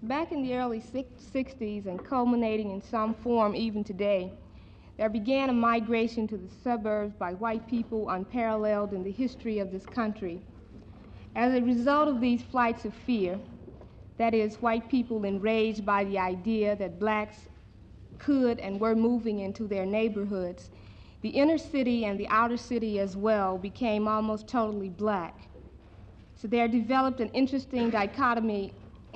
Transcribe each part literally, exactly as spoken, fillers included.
Back in the early sixties and culminating in some form even today, there began a migration to the suburbs by white people unparalleled in the history of this country. As a result of these flights of fear, that is, white people enraged by the idea that blacks could and were moving into their neighborhoods, the inner city and the outer city as well became almost totally black. So there developed an interesting dichotomy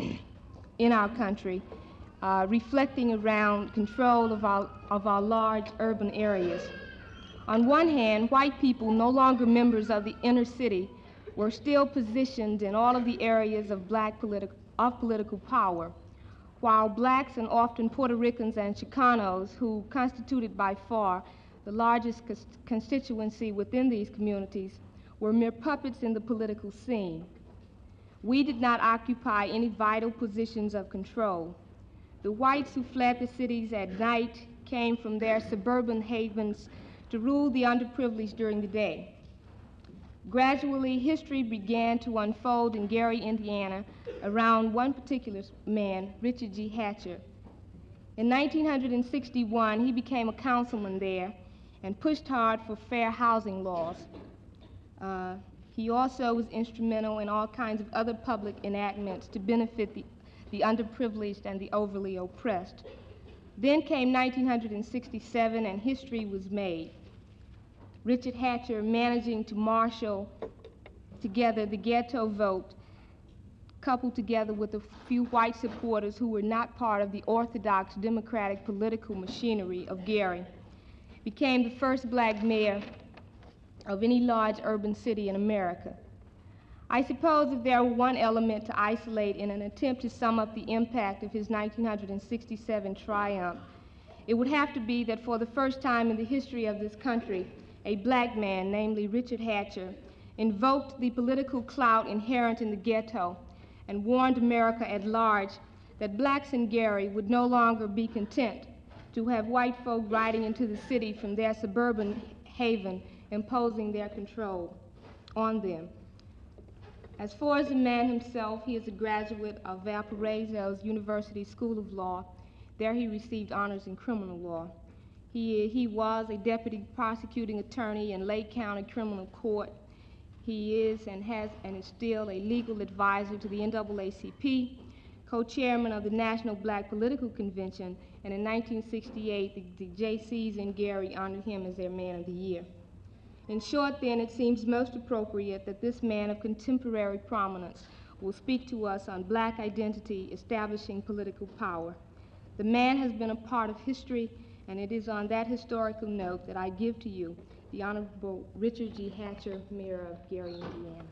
in our country, uh, reflecting around control of our, of our large urban areas. On one hand, white people, no longer members of the inner city, were still positioned in all of the areas of black politi- of political power, while blacks and often Puerto Ricans and Chicanos, who constituted by far the largest cons- constituency within these communities, were mere puppets in the political scene. We did not occupy any vital positions of control. The whites who fled the cities at night came from their suburban havens to rule the underprivileged during the day. Gradually, history began to unfold in Gary, Indiana, around one particular man, Richard G. Hatcher. In nineteen sixty-one, he became a councilman there and pushed hard for fair housing laws. Uh, he also was instrumental in all kinds of other public enactments to benefit the, the underprivileged and the overly oppressed. Then came nineteen sixty-seven, and history was made. Richard Hatcher managing to marshal together the ghetto vote, coupled together with a few white supporters who were not part of the orthodox democratic political machinery of Gary, became the first black mayor of any large urban city in America. I suppose if there were one element to isolate in an attempt to sum up the impact of his nineteen sixty-seven triumph, it would have to be that for the first time in the history of this country, a black man, namely Richard Hatcher, invoked the political clout inherent in the ghetto and warned America at large that blacks in Gary would no longer be content to have white folk riding into the city from their suburban haven, imposing their control on them. As far as the man himself, he is a graduate of Valparaiso's University School of Law. There he received honors in criminal law. He, he was a deputy prosecuting attorney in Lake County Criminal Court. He is and has and is still a legal advisor to the N double A C P, co-chairman of the National Black Political Convention, and in nineteen sixty-eight, the, the J Cs in Gary honored him as their Man of the Year. In short, then, it seems most appropriate that this man of contemporary prominence will speak to us on black identity establishing political power. The man has been a part of history, and it is on that historical note that I give to you the Honorable Richard G. Hatcher, Mayor of Gary, Indiana.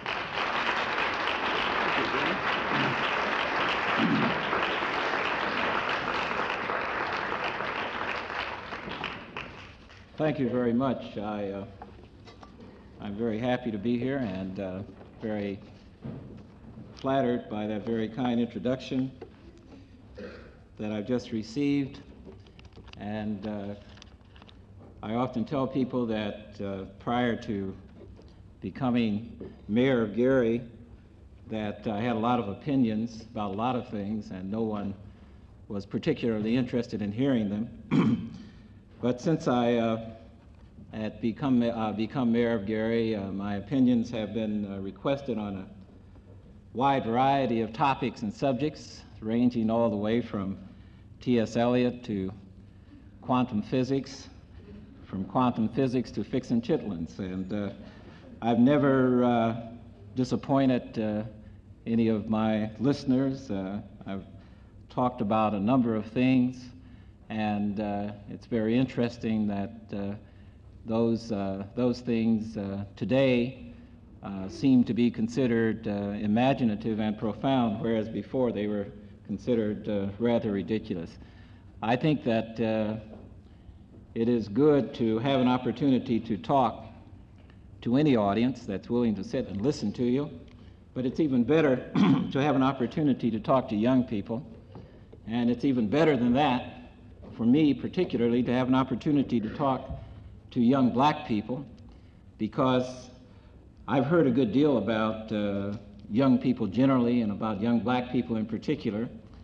Thank you very much. I, uh, I'm very happy to be here and uh, very flattered by that very kind introduction that I've just received. And uh, I often tell people that uh, prior to becoming mayor of Gary, that I had a lot of opinions about a lot of things, and no one was particularly interested in hearing them. But since I uh, had become, uh, become mayor of Gary, uh, my opinions have been uh, requested on a wide variety of topics and subjects, ranging all the way from T S Eliot to quantum physics, from quantum physics to fixing chitlins. And uh, I've never uh, disappointed uh, any of my listeners. Uh, I've talked about a number of things, and uh, it's very interesting that uh, those, uh, those things uh, today uh, seem to be considered uh, imaginative and profound, whereas before they were considered uh, rather ridiculous. I think that uh, it is good to have an opportunity to talk to any audience that's willing to sit and listen to you, but it's even better to have an opportunity to talk to young people, and it's even better than that, for me particularly, to have an opportunity to talk to young black people, because I've heard a good deal about uh, young people generally and about young black people in particular,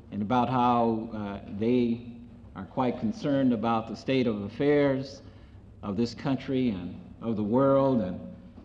and about how uh, they are quite concerned about the state of affairs of this country and of the world and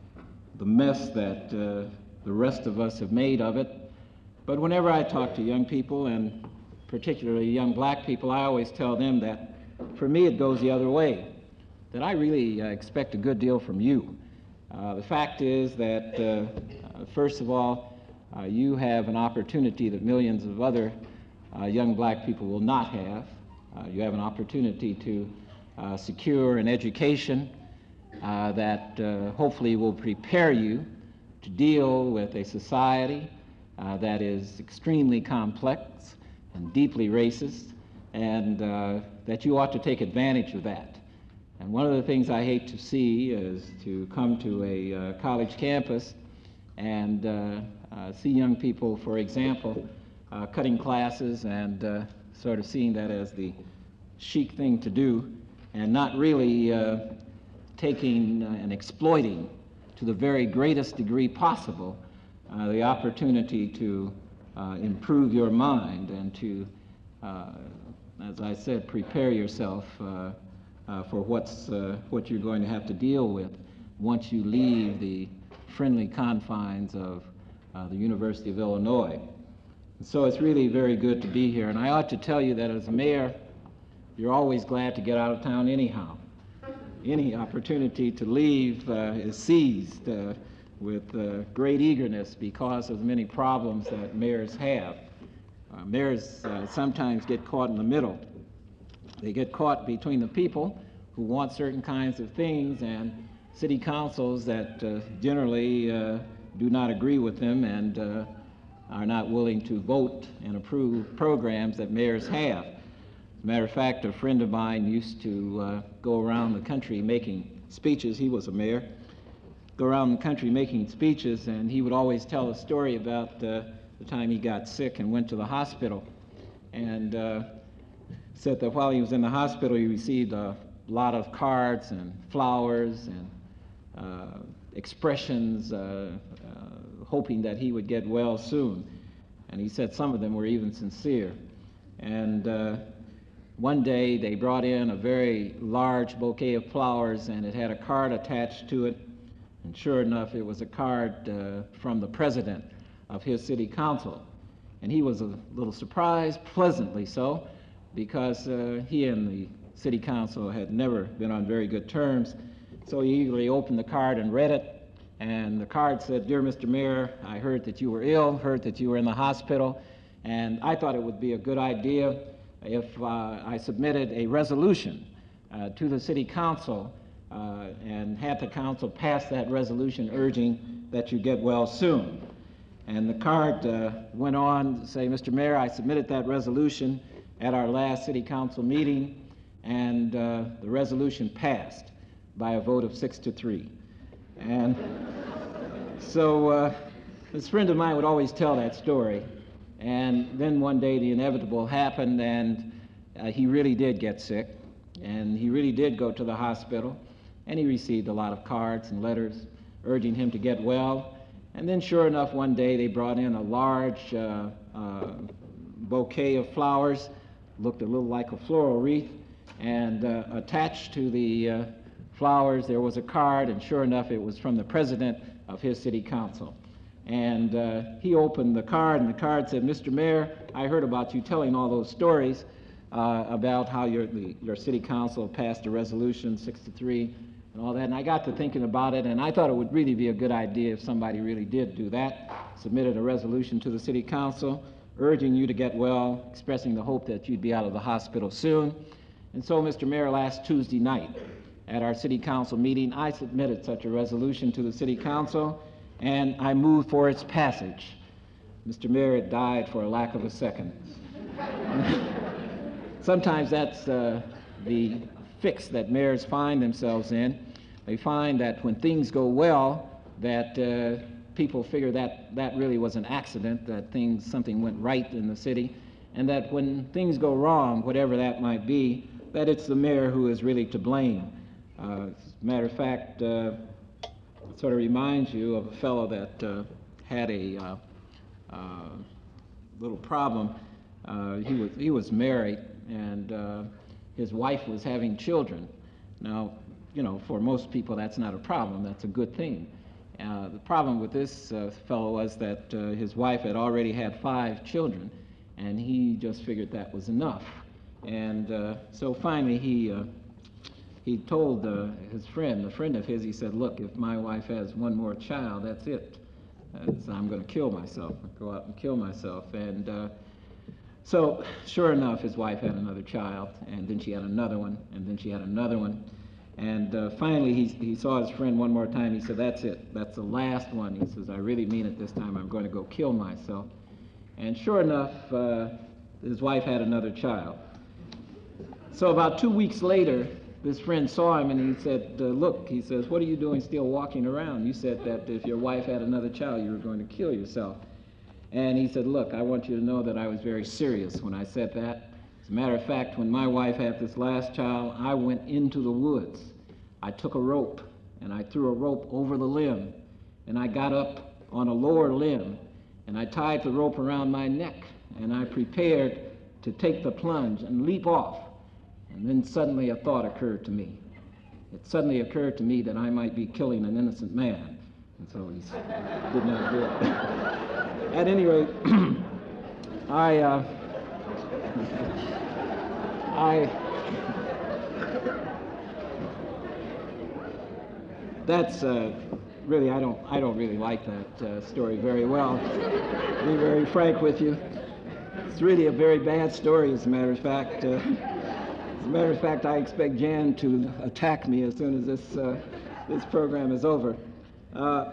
the mess that uh, the rest of us have made of it. But whenever I talk to young people, and particularly young black people, I always tell them that for me it goes the other way, that I really uh, expect a good deal from you. Uh, the fact is that, uh, uh, first of all, uh, you have an opportunity that millions of other uh, young black people will not have. Uh, you have an opportunity to uh, secure an education uh, that uh, hopefully will prepare you to deal with a society uh, that is extremely complex and deeply racist, and uh, that you ought to take advantage of that. And one of the things I hate to see is to come to a uh, college campus and uh, uh, see young people, for example, uh, cutting classes and uh, sort of seeing that as the chic thing to do, and not really uh, taking uh, and exploiting to the very greatest degree possible uh, the opportunity to uh, improve your mind and to, uh, as I said, prepare yourself uh, uh, for what's, uh, what you're going to have to deal with once you leave the friendly confines of uh, the University of Illinois. And so it's really very good to be here, and I ought to tell you that as a mayor, you're always glad to get out of town anyhow. Any opportunity to leave uh, is seized uh, with uh, great eagerness because of the many problems that mayors have. Uh, mayors uh, sometimes get caught in the middle. They get caught between the people who want certain kinds of things and city councils that uh, generally uh, do not agree with them and uh, are not willing to vote and approve programs that mayors have. Matter of fact, a friend of mine used to uh, go around the country making speeches. He was a mayor. Go around the country making speeches, and he would always tell a story about uh, the time he got sick and went to the hospital. And uh, said that while he was in the hospital, he received a lot of cards and flowers and uh, expressions uh, uh, hoping that he would get well soon. And he said some of them were even sincere. And uh, one day they brought in a very large bouquet of flowers, and it had a card attached to it, and sure enough it was a card uh, from the president of his city council. And he was a little surprised, pleasantly so, because uh, he and the city council had never been on very good terms. So he eagerly opened the card and read it, and the card said, "Dear Mister Mayor, I heard that you were ill, heard that you were in the hospital, and I thought it would be a good idea if uh, I submitted a resolution uh, to the city council uh, and had the council pass that resolution urging that you get well soon." And the card uh, went on to say, "Mister Mayor, I submitted that resolution at our last city council meeting, and uh, the resolution passed by a vote of six to three. And so uh, this friend of mine would always tell that story. And then one day the inevitable happened, and uh, he really did get sick, and he really did go to the hospital, and he received a lot of cards and letters urging him to get well. And then sure enough, one day they brought in a large uh, uh, bouquet of flowers, looked a little like a floral wreath, and uh, attached to the uh, flowers there was a card, and sure enough it was from the president of his city council. And uh, he opened the card, and the card said, "Mister Mayor, I heard about you telling all those stories uh, about how your, the, your city council passed a resolution six to three and all that." And I got to thinking about it, and I thought it would really be a good idea if somebody really did do that, submitted a resolution to the city council urging you to get well, expressing the hope that you'd be out of the hospital soon. And so, Mister Mayor, last Tuesday night at our city council meeting, I submitted such a resolution to the city council, and I moved for its passage. Mister Mayor, it died for a lack of a second. Sometimes that's uh, the fix that mayors find themselves in. They find that when things go well, that uh, people figure that that really was an accident, that things, something went right in the city, and that when things go wrong, whatever that might be, that it's the mayor who is really to blame. Uh, as a matter of fact, uh, it sort of reminds you of a fellow that uh, had a uh, uh, little problem Uh, he was he was married, and uh, his wife was having children. Now, you know, for most people that's not a problem. That's a good thing. Uh, the problem with this uh, fellow was that uh, his wife had already had five children, and he just figured that was enough. And uh, so finally he uh, he told uh, his friend, a friend of his, he said, look, if my wife has one more child, that's it. Uh, so I'm going to kill myself, go out and kill myself. And uh, so sure enough, his wife had another child, and then she had another one, and then she had another one. And uh, finally, he, he saw his friend one more time. He said, that's it. That's the last one. He says, I really mean it this time. I'm going to go kill myself. And sure enough, uh, his wife had another child. So about two weeks later, this friend saw him and he said, uh, look, he says, what are you doing still walking around? You said that if your wife had another child, you were going to kill yourself. And he said, look, I want you to know that I was very serious when I said that. As a matter of fact, when my wife had this last child, I went into the woods. I took a rope, and I threw a rope over the limb, and I got up on a lower limb, and I tied the rope around my neck, and I prepared to take the plunge and leap off. And then suddenly a thought occurred to me. It suddenly occurred to me that I might be killing an innocent man, and so he did not do it. At any rate, I... Uh, I, that's uh, really, I don't, I don't really like that uh, story very well, to be very frank with you. It's really a very bad story, as a matter of fact. Uh, as a matter of fact, I expect Jan to attack me as soon as this, uh, this program is over. Uh,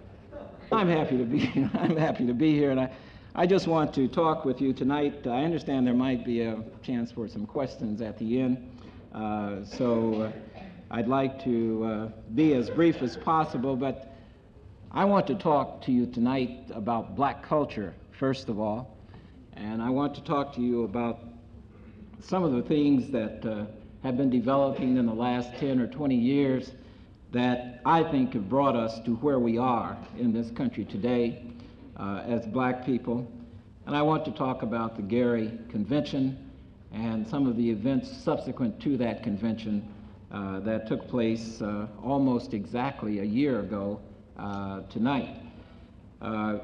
I'm happy to be, I'm happy to be here, and I, I just want to talk with you tonight. I understand there might be a chance for some questions at the end, uh, so uh, I'd like to uh, be as brief as possible, but I want to talk to you tonight about black culture, first of all, and I want to talk to you about some of the things that uh, have been developing in the last ten or twenty years that I think have brought us to where we are in this country today. Uh, as black people, and I want to talk about the Gary Convention and some of the events subsequent to that convention uh, that took place uh, almost exactly a year ago uh, tonight. Uh,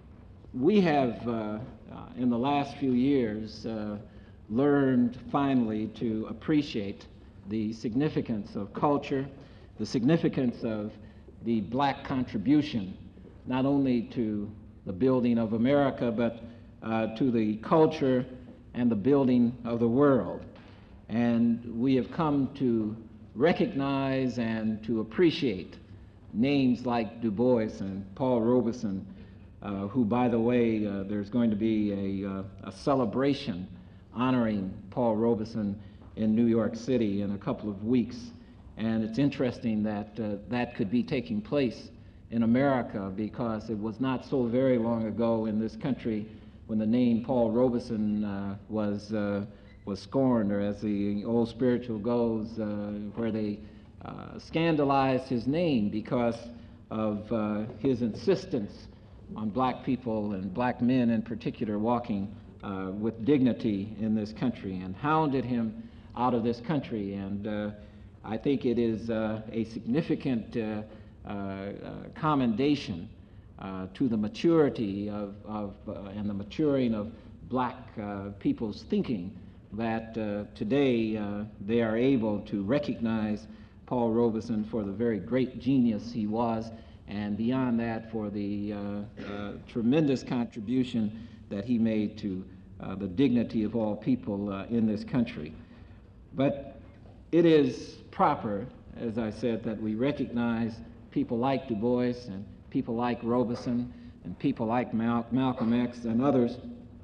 we have, uh, uh, in the last few years, uh, learned finally to appreciate the significance of culture, the significance of the black contribution, not only to the building of America, but uh, to the culture and the building of the world. And we have come to recognize and to appreciate names like Du Bois and Paul Robeson, uh, who, by the way, uh, there's going to be a, uh, a celebration honoring Paul Robeson in New York City in a couple of weeks. And it's interesting that uh, that could be taking place in America, because it was not so very long ago in this country when the name Paul Robeson uh, was uh, was scorned, or as the old spiritual goes, uh, where they uh, scandalized his name because of uh, his insistence on black people and black men in particular walking uh, with dignity in this country, and hounded him out of this country. And uh, I think it is uh, a significant uh, Uh, uh, commendation uh, to the maturity of, of uh, and the maturing of black uh, people's thinking, that uh, today uh, they are able to recognize Paul Robeson for the very great genius he was, and beyond that for the uh, uh, tremendous contribution that he made to uh, the dignity of all people uh, in this country. But it is proper, as I said, that we recognize people like Du Bois and people like Robeson and people like Mal Malcolm X and others.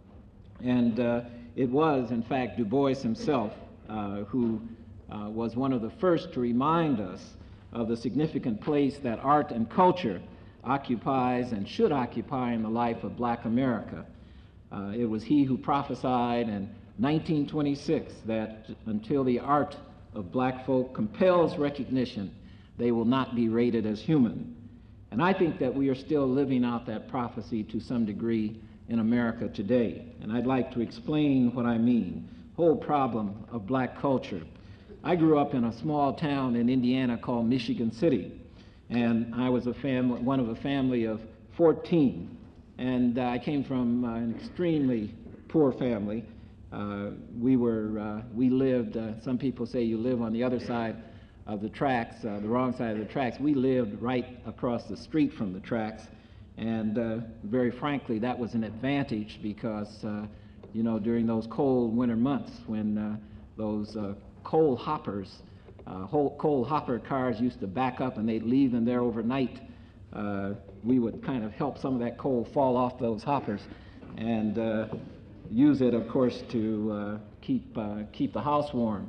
And uh, it was, in fact, Du Bois himself uh, who uh, was one of the first to remind us of the significant place that art and culture occupies and should occupy in the life of black America. Uh, it was he who prophesied in nineteen twenty-six that until the art of black folk compels recognition, they will not be rated as human. And I think that we are still living out that prophecy to some degree in America today. And I'd like to explain what I mean. Whole problem of black culture. I grew up in a small town in Indiana called Michigan City, and I was a family, one of a family of fourteen, and uh, I came from uh, an extremely poor family. Uh, we were, uh, we lived, uh, some people say you live on the other side of the tracks, uh, the wrong side of the tracks. We lived right across the street from the tracks, and uh, very frankly, that was an advantage because, uh, you know, during those cold winter months when uh, those uh, coal hoppers, uh, whole coal hopper cars used to back up and they'd leave them there overnight, uh, we would kind of help some of that coal fall off those hoppers and uh, use it, of course, to uh, keep, uh, keep the house warm.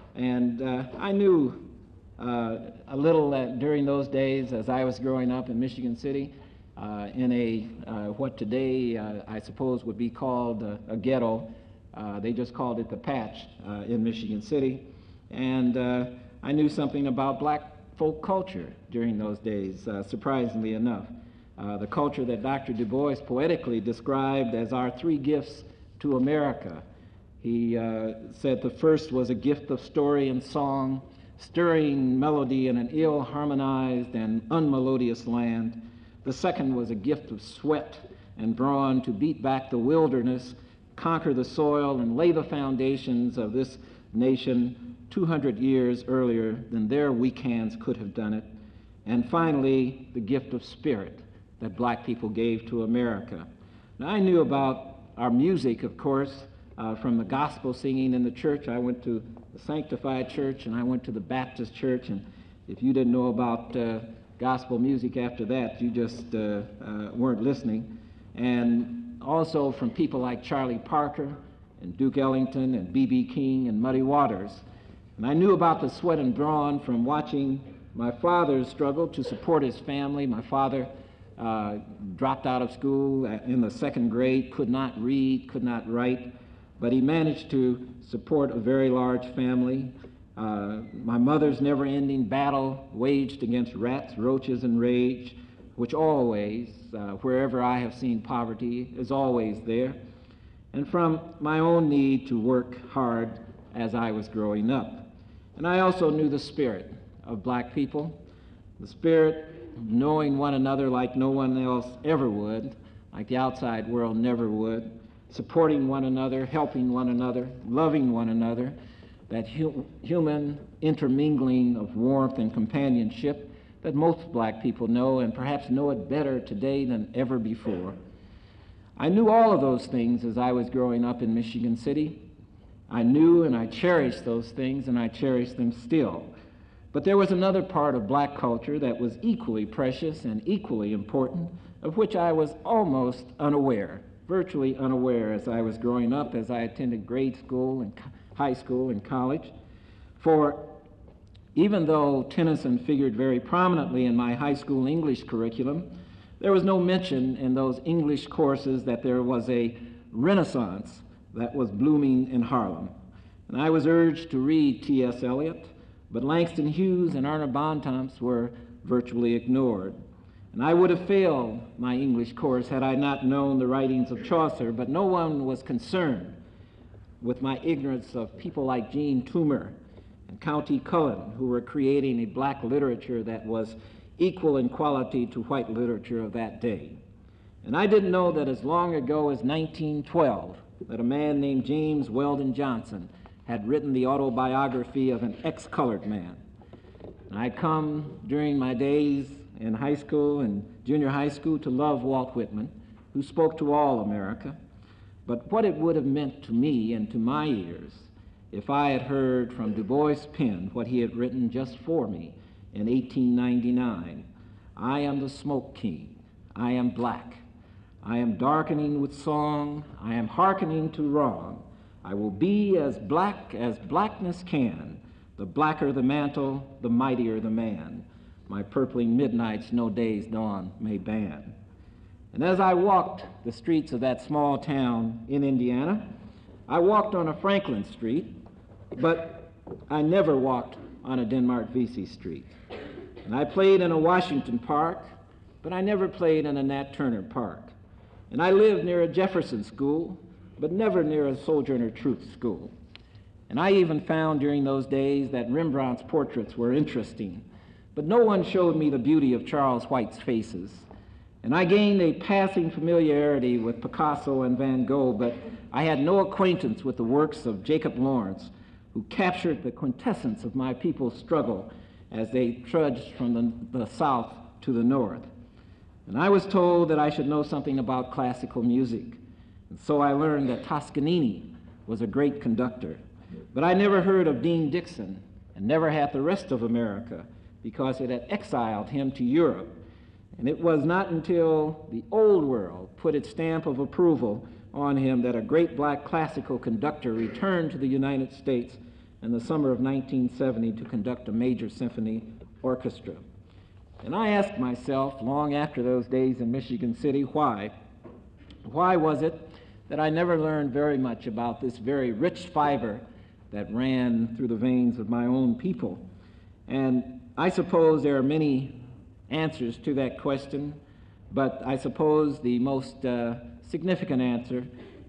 And uh, I knew uh, a little uh, during those days as I was growing up in Michigan City, uh, in a, uh, what today uh, I suppose would be called a, a ghetto. Uh, they just called it the Patch uh, in Michigan City. And uh, I knew something about black folk culture during those days, uh, surprisingly enough. Uh, the culture that Doctor Du Bois poetically described as our three gifts to America. He uh, said the first was a gift of story and song, stirring melody in an ill-harmonized and unmelodious land. The second was a gift of sweat and brawn to beat back the wilderness, conquer the soil, and lay the foundations of this nation two hundred years earlier than their weak hands could have done it. And finally, the gift of spirit that black people gave to America. Now, I knew about our music, of course, uh, from the gospel singing in the church. I went to the Sanctified Church and I went to the Baptist Church, and if you didn't know about uh, gospel music after that, you just uh, uh, weren't listening. And also from people like Charlie Parker and Duke Ellington and B B King and Muddy Waters. And I knew about the sweat and brawn from watching my father's struggle to support his family. My father uh, dropped out of school in the second grade, could not read, could not write, but he managed to support a very large family. Uh, my mother's never-ending battle waged against rats, roaches, and rage, which always, uh, wherever I have seen poverty, is always there. And from my own need to work hard as I was growing up. And I also knew the spirit of black people, the spirit of knowing one another like no one else ever would, like the outside world never would, supporting one another, helping one another, loving one another, that hu human intermingling of warmth and companionship that most black people know, and perhaps know it better today than ever before. I knew all of those things as I was growing up in Michigan City. I knew and I cherished those things, and I cherish them still. But there was another part of black culture that was equally precious and equally important, of which I was almost unaware, virtually unaware as I was growing up, as I attended grade school and high school and college. For even though Tennyson figured very prominently in my high school English curriculum, there was no mention in those English courses that there was a Renaissance that was blooming in Harlem. And I was urged to read T S Eliot, but Langston Hughes and Arnold Bontemps were virtually ignored. And I would have failed my English course had I not known the writings of Chaucer, but no one was concerned with my ignorance of people like Jean Toomer and County Cullen, who were creating a black literature that was equal in quality to white literature of that day. And I didn't know that as long ago as nineteen twelve, that a man named James Weldon Johnson had written the autobiography of an ex-colored man. And I come during my days in high school and junior high school to love Walt Whitman, who spoke to all America. But what it would have meant to me and to my ears if I had heard from Du Bois' pen what he had written just for me in eighteen ninety-nine. I am the smoke king. I am black. I am darkening with song. I am hearkening to wrong. I will be as black as blackness can. The blacker the mantle, the mightier the man. My purpling midnights no day's dawn may ban. And as I walked the streets of that small town in Indiana, I walked on a Franklin Street, but I never walked on a Denmark Vesey Street. And I played in a Washington Park, but I never played in a Nat Turner park. And I lived near a Jefferson school, but never near a Sojourner Truth school. And I even found during those days that Rembrandt's portraits were interesting, but no one showed me the beauty of Charles White's faces. And I gained a passing familiarity with Picasso and Van Gogh, but I had no acquaintance with the works of Jacob Lawrence, who captured the quintessence of my people's struggle as they trudged from the, the south to the north. And I was told that I should know something about classical music. And so I learned that Toscanini was a great conductor. But I never heard of Dean Dixon, and never had the rest of America, because it had exiled him to Europe. And it was not until the old world put its stamp of approval on him that a great black classical conductor returned to the United States in the summer of nineteen seventy to conduct a major symphony orchestra. And I asked myself, long after those days in Michigan City, why? Why was it that I never learned very much about this very rich fiber that ran through the veins of my own people? And I suppose there are many answers to that question, but I suppose the most uh, significant answer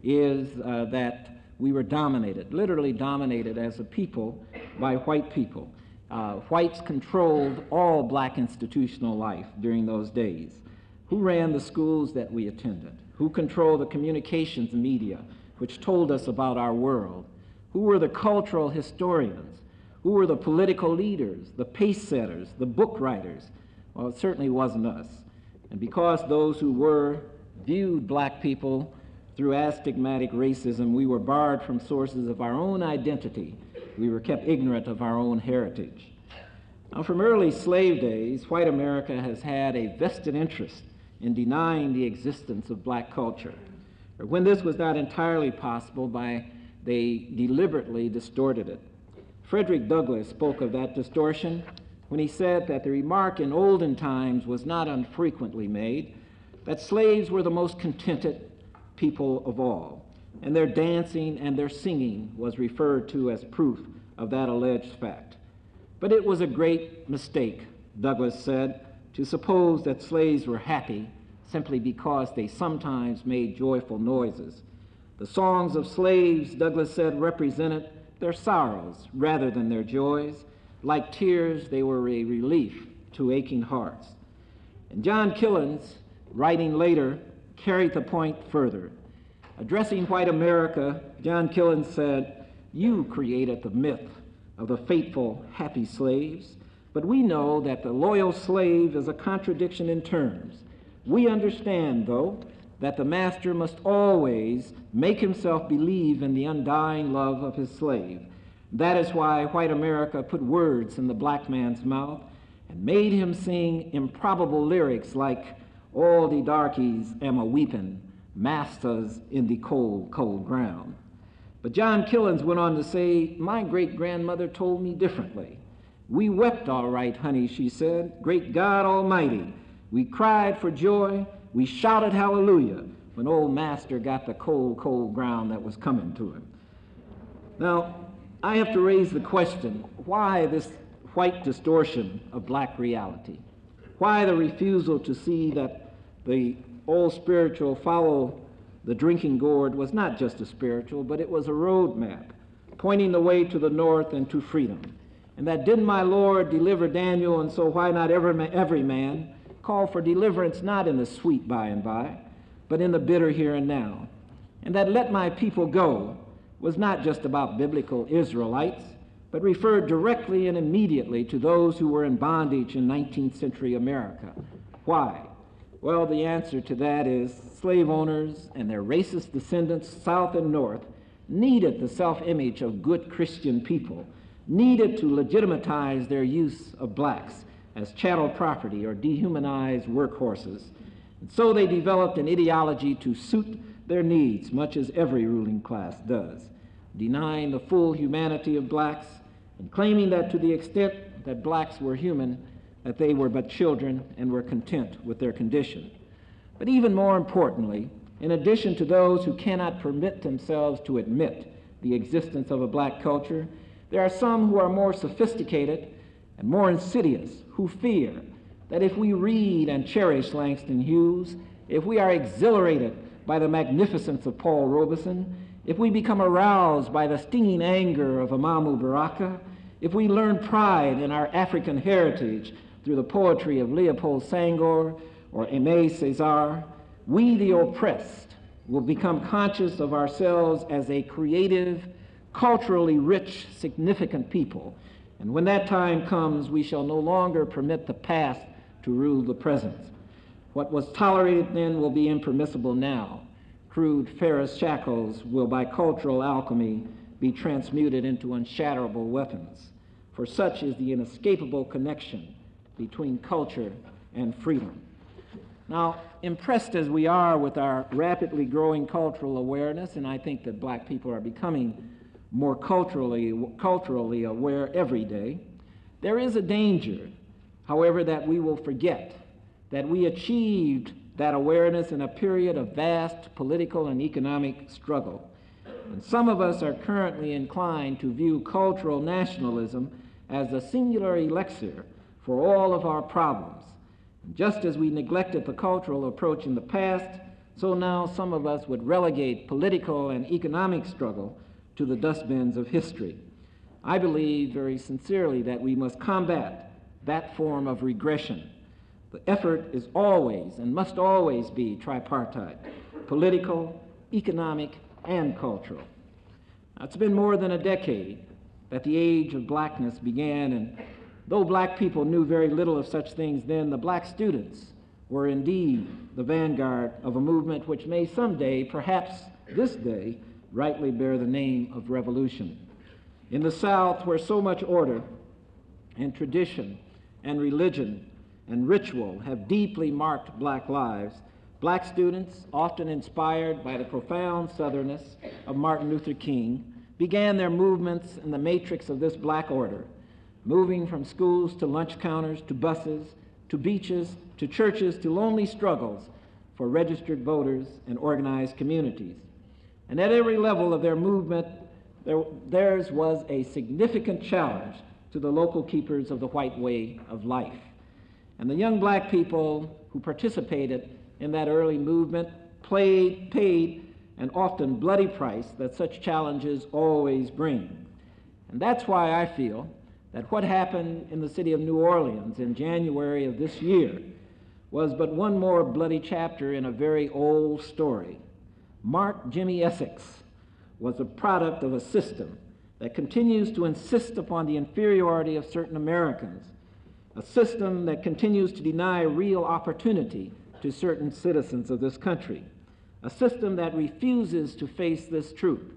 is uh, that we were dominated, literally dominated as a people by white people. Uh, whites controlled all black institutional life during those days. Who ran the schools that we attended? Who controlled the communications media, which told us about our world? Who were the cultural historians? Who were the political leaders, the pace setters, the book writers? Well, it certainly wasn't us. And because those who were viewed black people through astigmatic racism, we were barred from sources of our own identity. We were kept ignorant of our own heritage. Now, from early slave days, white America has had a vested interest in denying the existence of black culture. Or when this was not entirely possible, by they deliberately distorted it. Frederick Douglass spoke of that distortion when he said that the remark in olden times was not unfrequently made that slaves were the most contented people of all, and their dancing and their singing was referred to as proof of that alleged fact. But it was a great mistake, Douglass said, to suppose that slaves were happy simply because they sometimes made joyful noises. The songs of slaves, Douglass said, represented their sorrows rather than their joys. Like tears, they were a relief to aching hearts. And John Killens, writing later, carried the point further. Addressing white America, John Killens said, "You created the myth of the faithful, happy slaves, but we know that the loyal slave is a contradiction in terms. We understand, though, that the master must always make himself believe in the undying love of his slave. That is why white America put words in the black man's mouth and made him sing improbable lyrics like, 'All the darkies am a weepin', masters in the cold, cold ground.'" But John Killens went on to say, "My great-grandmother told me differently. We wept all right, honey," she said. "Great God Almighty. We cried for joy. We shouted hallelujah when old master got the cold, cold ground that was coming to him." Now, I have to raise the question, why this white distortion of black reality? Why the refusal to see that the old spiritual follow the drinking gourd was not just a spiritual, but it was a road map pointing the way to the north and to freedom? And that didn't my Lord deliver Daniel, and so why not every, every man call for deliverance not in the sweet by and by, but in the bitter here and now? And that let my people go was not just about biblical Israelites, but referred directly and immediately to those who were in bondage in nineteenth century America. Why? Well, the answer to that is slave owners and their racist descendants, south and north, needed the self-image of good Christian people, needed to legitimatize their use of blacks as chattel property or dehumanized workhorses. And so they developed an ideology to suit their needs, much as every ruling class does, denying the full humanity of blacks and claiming that to the extent that blacks were human, that they were but children and were content with their condition. But even more importantly, in addition to those who cannot permit themselves to admit the existence of a black culture, there are some who are more sophisticated and more insidious, who fear that if we read and cherish Langston Hughes, if we are exhilarated by the magnificence of Paul Robeson, if we become aroused by the stinging anger of Amamu Baraka, if we learn pride in our African heritage through the poetry of Leopold Senghor or Aimé Césaire, we, the oppressed, will become conscious of ourselves as a creative, culturally rich, significant people. And when that time comes, we shall no longer permit the past to rule the present. What was tolerated then will be impermissible now. Crude ferrous shackles will, by cultural alchemy, be transmuted into unshatterable weapons. For such is the inescapable connection between culture and freedom. Now, impressed as we are with our rapidly growing cultural awareness, and I think that black people are becoming more culturally, culturally aware every day, there is a danger, however, that we will forget that we achieved that awareness in a period of vast political and economic struggle. And some of us are currently inclined to view cultural nationalism as a singular elixir for all of our problems. And just as we neglected the cultural approach in the past, so now some of us would relegate political and economic struggle to the dustbins of history. I believe very sincerely that we must combat that form of regression. The effort is always and must always be tripartite: political, economic, and cultural. Now, it's been more than a decade that the age of blackness began, and though black people knew very little of such things then, the black students were indeed the vanguard of a movement which may someday, perhaps this day, rightly bear the name of revolution. In the South, where so much order and tradition and religion and ritual have deeply marked black lives, black students, often inspired by the profound Southernness of Martin Luther King, began their movements in the matrix of this black order, moving from schools to lunch counters to buses to beaches to churches to lonely struggles for registered voters and organized communities. And at every level of their movement, there, theirs was a significant challenge to the local keepers of the white way of life. And the young black people who participated in that early movement played, paid an often bloody price that such challenges always bring. And that's why I feel that what happened in the city of New Orleans in January of this year was but one more bloody chapter in a very old story. Mark Jimmy Essex was a product of a system that continues to insist upon the inferiority of certain Americans, a system that continues to deny real opportunity to certain citizens of this country, a system that refuses to face this truth.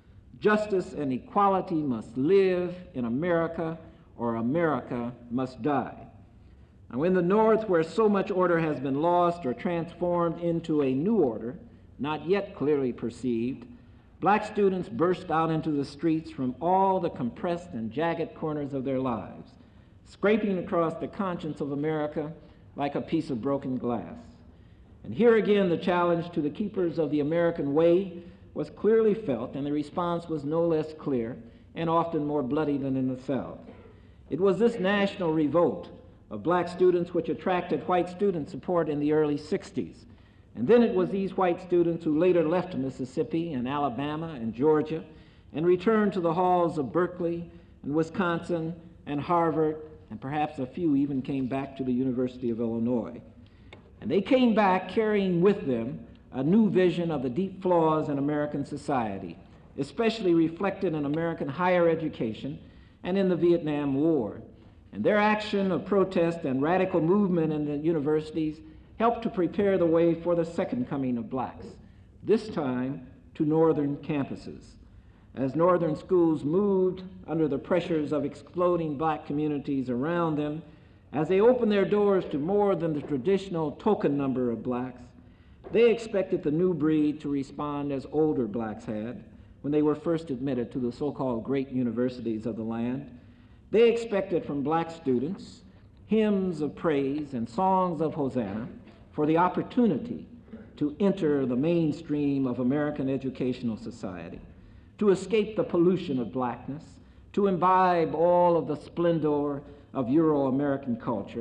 Justice and equality must live in America, or America must die. Now, in the North, where so much order has been lost or transformed into a new order, not yet clearly perceived, black students burst out into the streets from all the compressed and jagged corners of their lives, scraping across the conscience of America like a piece of broken glass. And here again, the challenge to the keepers of the American way was clearly felt, and the response was no less clear and often more bloody than in the South. It was this national revolt of black students which attracted white student support in the early sixties. And then it was these white students who later left Mississippi and Alabama and Georgia and returned to the halls of Berkeley and Wisconsin and Harvard, and perhaps a few even came back to the University of Illinois. And they came back carrying with them a new vision of the deep flaws in American society, especially reflected in American higher education and in the Vietnam War. And their action of protest and radical movement in the universities helped to prepare the way for the second coming of blacks, this time to northern campuses. As northern schools moved under the pressures of exploding black communities around them, as they opened their doors to more than the traditional token number of blacks, they expected the new breed to respond as older blacks had when they were first admitted to the so-called great universities of the land. They expected from black students hymns of praise and songs of Hosanna for the opportunity to enter the mainstream of American educational society, to escape the pollution of blackness, to imbibe all of the splendor of Euro-American culture,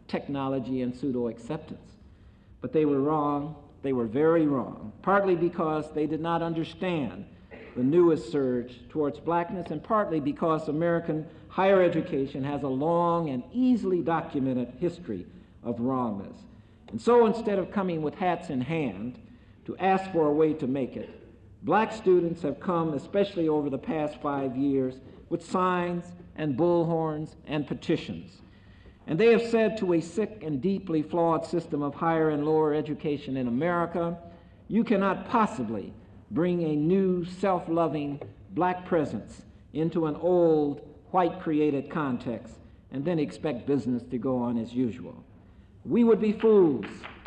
technology and pseudo-acceptance. But they were wrong. They were very wrong, partly because they did not understand the newest surge towards blackness, and partly because American higher education has a long and easily documented history of wrongness. And so instead of coming with hats in hand to ask for a way to make it, black students have come, especially over the past five years, with signs and bullhorns and petitions. And they have said to a sick and deeply flawed system of higher and lower education in America, you cannot possibly bring a new self-loving black presence into an old white-created context and then expect business to go on as usual. We would be fools.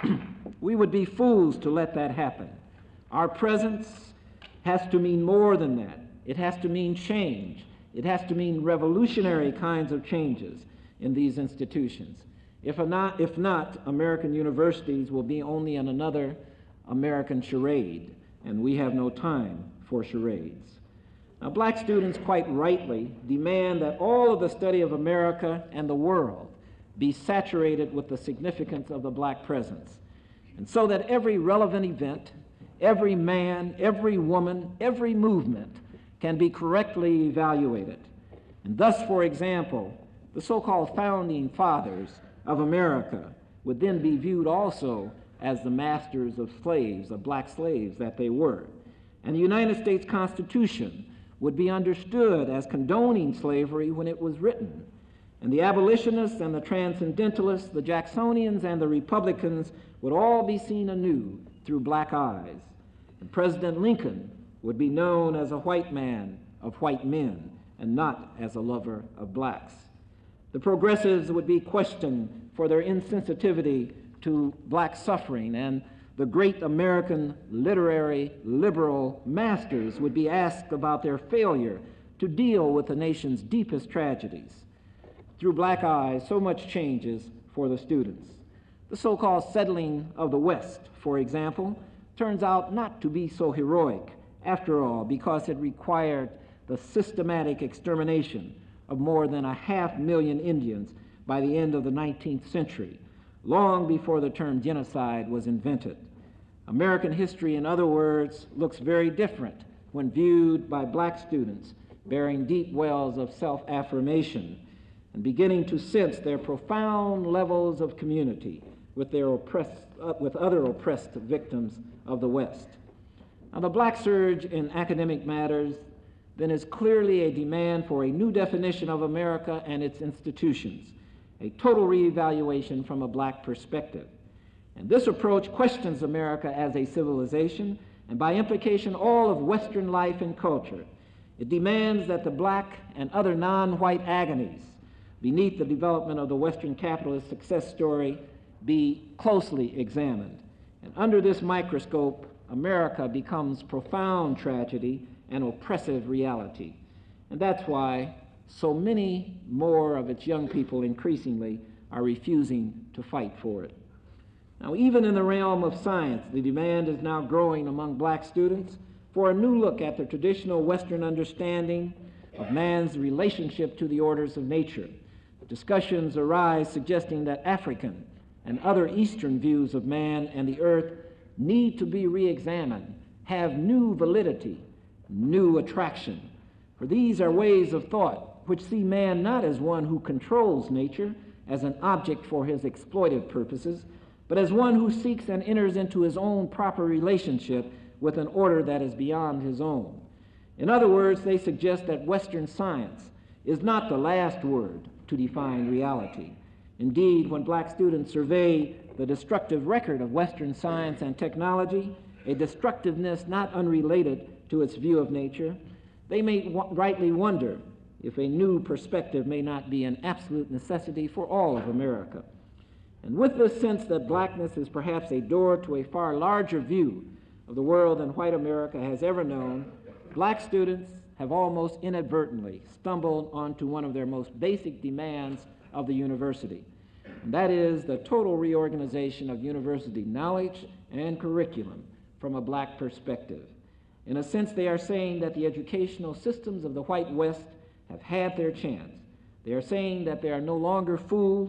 We would be fools to let that happen. Our presence has to mean more than that. It has to mean change. It has to mean revolutionary kinds of changes in these institutions. If not, if not, American universities will be only in another American charade, and we have no time for charades. Now, black students quite rightly demand that all of the study of America and the world be saturated with the significance of the black presence, and so that every relevant event, every man, every woman, every movement can be correctly evaluated. And thus, for example, the so-called founding fathers of America would then be viewed also as the masters of slaves, of black slaves that they were. And the United States Constitution would be understood as condoning slavery when it was written. And the abolitionists and the transcendentalists, the Jacksonians and the Republicans would all be seen anew through black eyes. And President Lincoln would be known as a white man of white men and not as a lover of blacks. The progressives would be questioned for their insensitivity to black suffering, and the great American literary liberal masters would be asked about their failure to deal with the nation's deepest tragedies. Through black eyes, so much changes for the students. The so-called settling of the West, for example, turns out not to be so heroic, after all, because it required the systematic extermination of more than a half million Indians by the end of the nineteenth century, long before the term genocide was invented. American history, in other words, looks very different when viewed by black students bearing deep wells of self-affirmation and beginning to sense their profound levels of community with their oppressed, uh, with other oppressed victims of the West. Now, the black surge in academic matters then is clearly a demand for a new definition of America and its institutions, a total reevaluation from a black perspective. And this approach questions America as a civilization, and by implication all of Western life and culture. It demands that the black and other non-white agonies beneath the development of the Western capitalist success story be closely examined. And under this microscope, America becomes profound tragedy and oppressive reality. And that's why so many more of its young people increasingly are refusing to fight for it. Now, even in the realm of science, the demand is now growing among black students for a new look at the traditional Western understanding of man's relationship to the orders of nature. Discussions arise suggesting that African and other Eastern views of man and the earth need to be re-examined, have new validity, new attraction. For these are ways of thought which see man not as one who controls nature, as an object for his exploitive purposes, but as one who seeks and enters into his own proper relationship with an order that is beyond his own. In other words, they suggest that Western science is not the last word to define reality. Indeed, when black students survey the destructive record of Western science and technology, a destructiveness not unrelated to its view of nature, they may w- rightly wonder if a new perspective may not be an absolute necessity for all of America. And with this sense that blackness is perhaps a door to a far larger view of the world than white America has ever known, black students have almost inadvertently stumbled onto one of their most basic demands of the university, and that is the total reorganization of university knowledge and curriculum from a black perspective. In a sense, they are saying that the educational systems of the white West have had their chance. They are saying that they are no longer fooled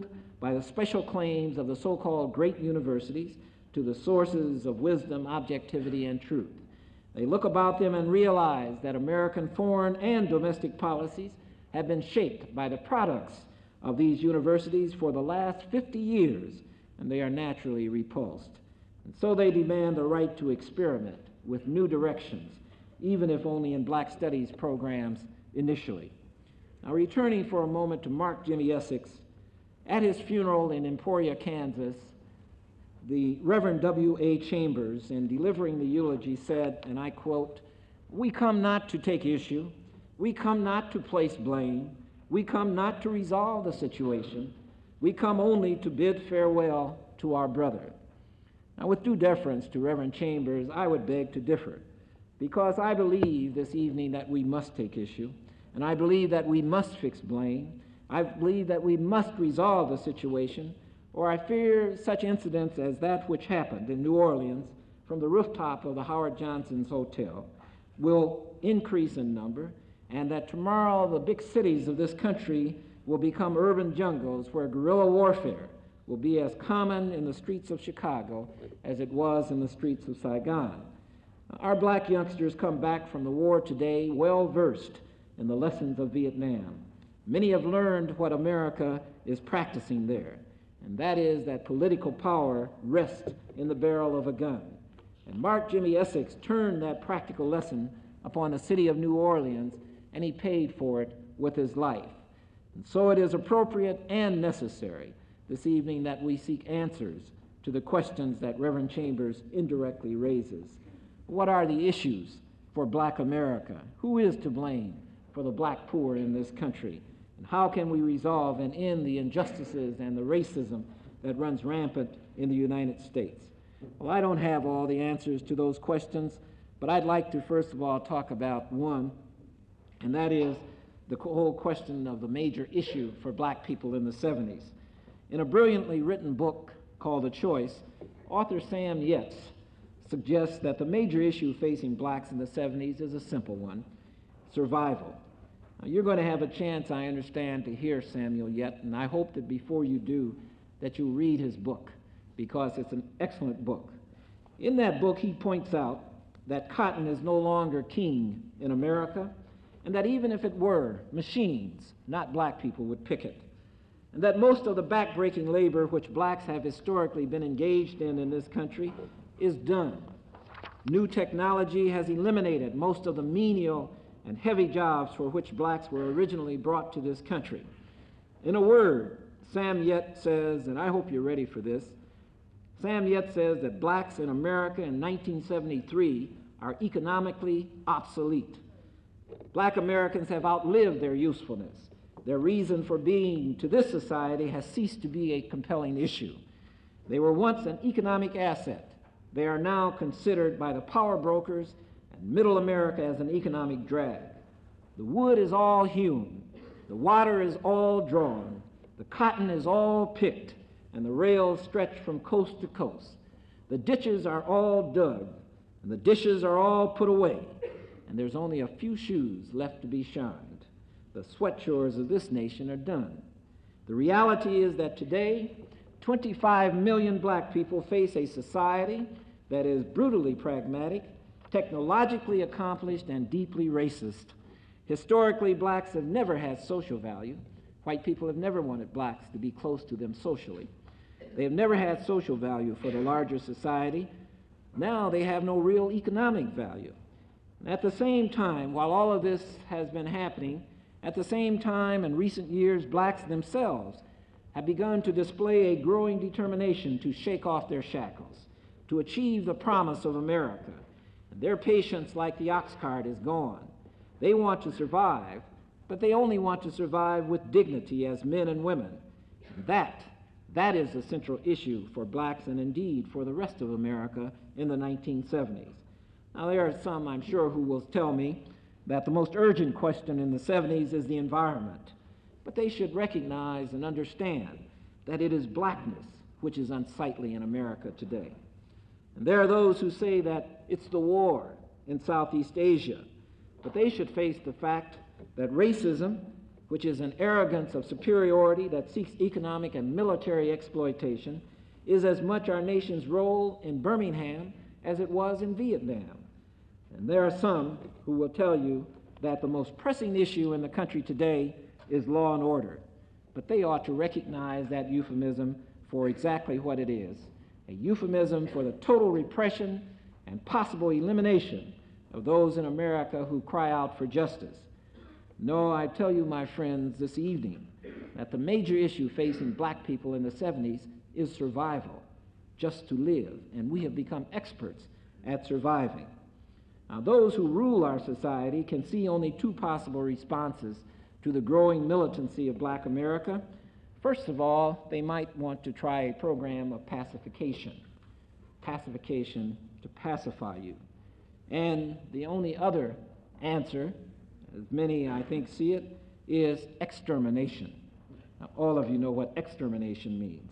by the special claims of the so-called great universities to the sources of wisdom, objectivity, and truth. They look about them and realize that American foreign and domestic policies have been shaped by the products of these universities for the last fifty years, and they are naturally repulsed. And so they demand the right to experiment with new directions, even if only in black studies programs initially. Now, returning for a moment to Mark Jimmy Essex, at his funeral in Emporia, Kansas, the Reverend W A Chambers, in delivering the eulogy, said, and I quote, "We come not to take issue, we come not to place blame, we come not to resolve the situation, we come only to bid farewell to our brother." Now, with due deference to Reverend Chambers, I would beg to differ, because I believe this evening that we must take issue, and I believe that we must fix blame. I believe that we must resolve the situation, or I fear such incidents as that which happened in New Orleans from the rooftop of the Howard Johnson's Hotel will increase in number, and that tomorrow the big cities of this country will become urban jungles where guerrilla warfare will be as common in the streets of Chicago as it was in the streets of Saigon. Our black youngsters come back from the war today well versed in the lessons of Vietnam. Many have learned what America is practicing there, and that is that political power rests in the barrel of a gun. And Mark Jimmy Essex turned that practical lesson upon the city of New Orleans, and he paid for it with his life. And so it is appropriate and necessary this evening that we seek answers to the questions that Reverend Chambers indirectly raises. What are the issues for black America? Who is to blame for the black poor in this country? And how can we resolve and end the injustices and the racism that runs rampant in the United States? Well, I don't have all the answers to those questions, but I'd like to first of all talk about one, and that is the whole question of the major issue for black people in the seventies. In a brilliantly written book called The Choice, author Sam Yetts suggests that the major issue facing blacks in the seventies is a simple one: survival. Now, you're going to have a chance, I understand, to hear Samuel Yett, and I hope that before you do, that you'll read his book, because it's an excellent book. In that book, he points out that cotton is no longer king in America, and that even if it were, machines, not black people, would pick it. And that most of the backbreaking labor which blacks have historically been engaged in in this country is done. New technology has eliminated most of the menial and heavy jobs for which blacks were originally brought to this country. In a word, Sam Yett says, and I hope you're ready for this, Sam Yett says that blacks in America in nineteen seventy-three are economically obsolete. Black Americans have outlived their usefulness. Their reason for being to this society has ceased to be a compelling issue. They were once an economic asset. They are now considered by the power brokers and middle America as an economic drag. The wood is all hewn, the water is all drawn, the cotton is all picked, and the rails stretch from coast to coast. The ditches are all dug, and the dishes are all put away, and there's only a few shoes left to be shined. The sweat chores of this nation are done. The reality is that today, twenty-five million black people face a society that is brutally pragmatic, technologically accomplished, and deeply racist. Historically, blacks have never had social value. White people have never wanted blacks to be close to them socially. They have never had social value for the larger society. Now they have no real economic value. At the same time, while all of this has been happening, at the same time, in recent years, blacks themselves have begun to display a growing determination to shake off their shackles, to achieve the promise of America. And their patience, like the ox cart, is gone. They want to survive, but they only want to survive with dignity as men and women. And that, that is the central issue for blacks and indeed for the rest of America in the nineteen seventies. Now, there are some, I'm sure, who will tell me that the most urgent question in the seventies is the environment. But they should recognize and understand that it is blackness which is unsightly in America today. And there are those who say that it's the war in Southeast Asia, but they should face the fact that racism, which is an arrogance of superiority that seeks economic and military exploitation, is as much our nation's role in Birmingham as it was in Vietnam. And there are some who will tell you that the most pressing issue in the country today is law and order, but they ought to recognize that euphemism for exactly what it is, a euphemism for the total repression and possible elimination of those in America who cry out for justice. No, I tell you, my friends, this evening, that the major issue facing black people in the seventies is survival, just to live, and we have become experts at surviving. Now, those who rule our society can see only two possible responses to the growing militancy of black America. First of all, they might want to try a program of pacification, pacification to pacify you. And the only other answer, as many I think see it, is extermination. Now, all of you know what extermination means.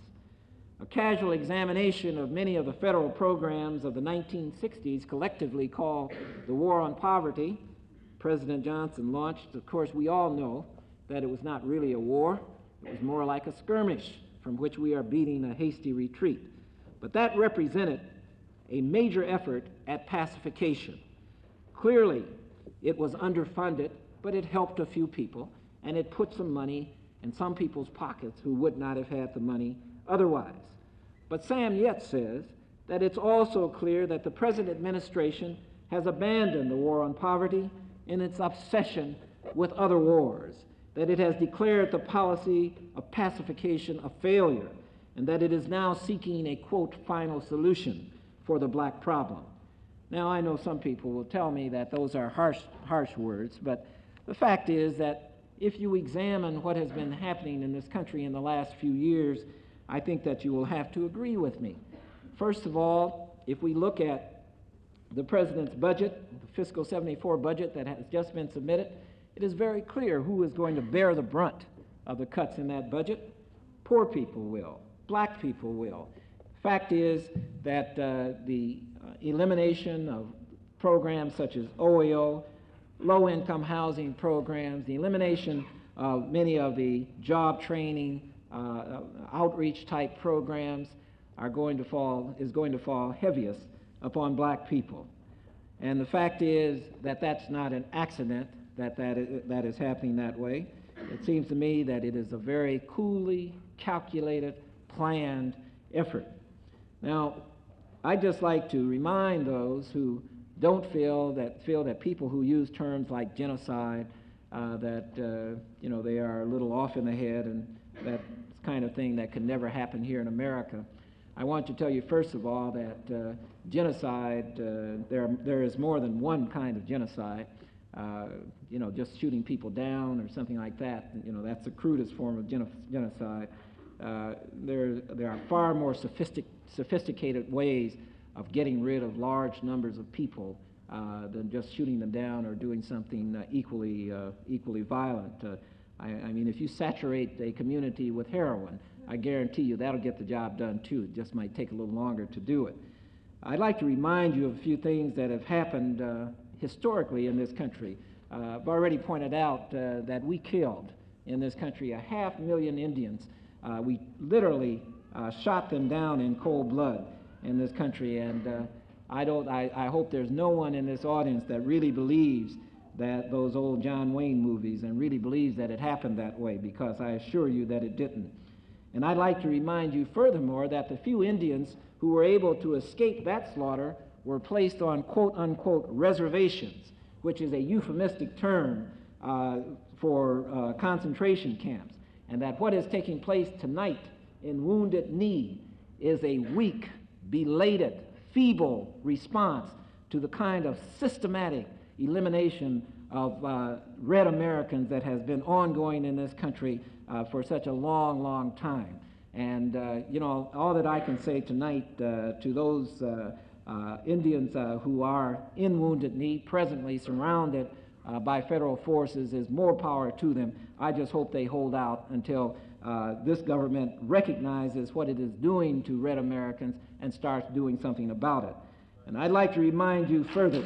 A casual examination of many of the federal programs of the nineteen sixties, collectively called the War on Poverty, President Johnson launched. Of course, we all know that it was not really a war. It was more like a skirmish from which we are beating a hasty retreat. But that represented a major effort at pacification. Clearly, it was underfunded, but it helped a few people, and it put some money in some people's pockets who would not have had the money otherwise. But Sam Yet says that it's also clear that the present administration has abandoned the war on poverty in its obsession with other wars, that it has declared the policy of pacification a failure, and that it is now seeking a, quote, final solution for the black problem. Now, I know some people will tell me that those are harsh, harsh words, but the fact is that if you examine what has been happening in this country in the last few years, I think that you will have to agree with me. First of all, if we look at the president's budget, the fiscal seventy-four budget that has just been submitted, it is very clear who is going to bear the brunt of the cuts in that budget. Poor people will. Black people will. Fact is that uh, the uh, elimination of programs such as O A O, low-income housing programs, the elimination of many of the job training, uh, outreach type programs are going to fall, is going to fall heaviest upon black people. And the fact is that that's not an accident that that is, that is happening that way. It seems to me that it is a very coolly calculated, planned effort. Now, I'd just like to remind those who don't feel that feel that people who use terms like genocide, uh, that uh, you know they are a little off in the head, and that's the kind of thing that can never happen here in America. I want to tell you first of all that uh, genocide, uh, there there is more than one kind of genocide. Uh, you know, just shooting people down or something like that. You know, that's the crudest form of geno genocide. Uh, there there are far more sophistic sophisticated ways of getting rid of large numbers of people uh, than just shooting them down or doing something uh, equally uh, equally violent. Uh, I, I mean, if you saturate a community with heroin, I guarantee you that'll get the job done too. It just might take a little longer to do it. I'd like to remind you of a few things that have happened uh, historically in this country. Uh, I've already pointed out uh, that we killed in this country a half million Indians. Uh, we literally uh, shot them down in cold blood in this country, and uh, I don't. I, I hope there's no one in this audience that really believes that those old John Wayne movies and really believes that it happened that way, because I assure you that it didn't. And I'd like to remind you furthermore that the few Indians who were able to escape that slaughter were placed on quote-unquote reservations, which is a euphemistic term uh, for uh, concentration camps, and that what is taking place tonight in Wounded Knee is a weak, belated, feeble response to the kind of systematic elimination of uh, red Americans that has been ongoing in this country uh, for such a long, long time. And, uh, you know, all that I can say tonight uh, to those uh, uh, Indians uh, who are in Wounded Knee, presently surrounded uh, by federal forces, is more power to them. I just hope they hold out until uh, this government recognizes what it is doing to red Americans and starts doing something about it. And I'd like to remind you further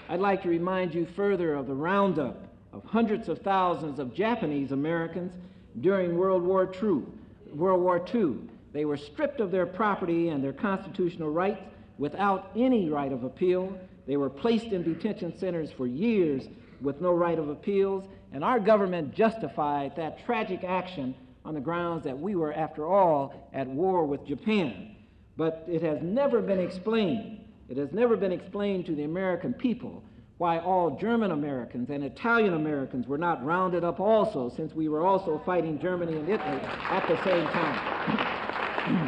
I'd like to remind you further of the roundup of hundreds of thousands of Japanese Americans during World War Two. World War Two. They were stripped of their property and their constitutional rights without any right of appeal. They were placed in detention centers for years with no right of appeals, and our government justified that tragic action on the grounds that we were, after all, at war with Japan. But it has never been explained, it has never been explained to the American people why all German Americans and Italian Americans were not rounded up also, since we were also fighting Germany and Italy at the same time.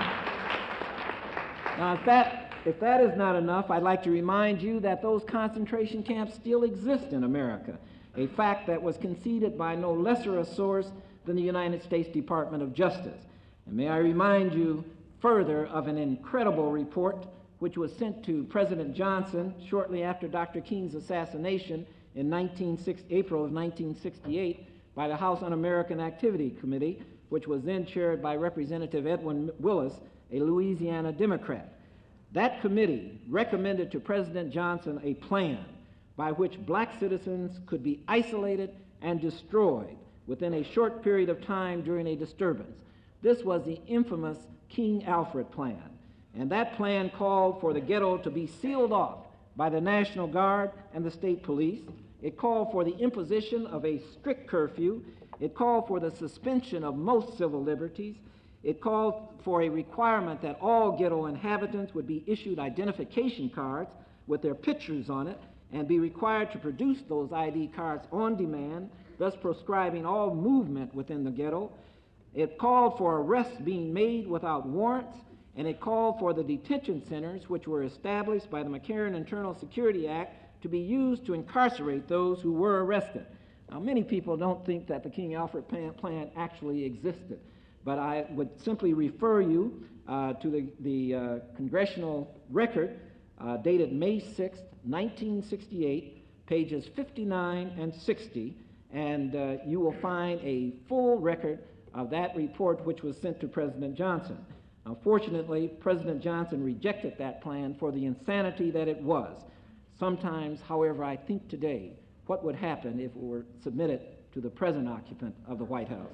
Now, if that, if that is not enough, I'd like to remind you that those concentration camps still exist in America, a fact that was conceded by no lesser a source than the United States Department of Justice. And may I remind you further of an incredible report which was sent to President Johnson shortly after Doctor King's assassination in April of nineteen sixty-eight by the House Un-American Activity Committee, which was then chaired by Representative Edwin Willis, a Louisiana Democrat. That committee recommended to President Johnson a plan by which black citizens could be isolated and destroyed within a short period of time during a disturbance. This was the infamous King Alfred Plan. And that plan called for the ghetto to be sealed off by the National Guard and the state police. It called for the imposition of a strict curfew. It called for the suspension of most civil liberties. It called for a requirement that all ghetto inhabitants would be issued identification cards with their pictures on it and be required to produce those I D cards on demand, thus proscribing all movement within the ghetto. It called for arrests being made without warrants, and it called for the detention centers, which were established by the McCarran Internal Security Act, to be used to incarcerate those who were arrested. Now, many people don't think that the King Alfred Plan actually existed, but I would simply refer you uh, to the, the uh, congressional record uh, dated May sixth, nineteen sixty-eight, pages fifty-nine and sixty, and uh, you will find a full record of that report, which was sent to President Johnson. Unfortunately, President Johnson rejected that plan for the insanity that it was. Sometimes, however, I think today, what would happen if it were submitted to the present occupant of the White House?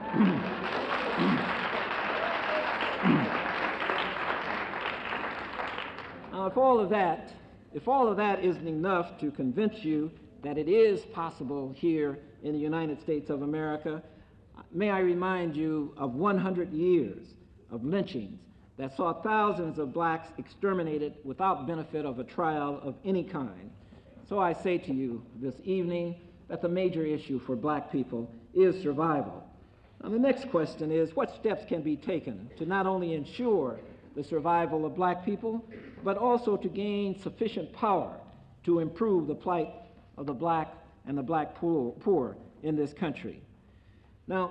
Now, if all of that, if all of that isn't enough to convince you that it is possible here in the United States of America, may I remind you of one hundred years of lynchings that saw thousands of blacks exterminated without benefit of a trial of any kind. So I say to you this evening that the major issue for black people is survival. Now, the next question is, what steps can be taken to not only ensure the survival of black people, but also to gain sufficient power to improve the plight of the black and the black poor, poor in this country? Now,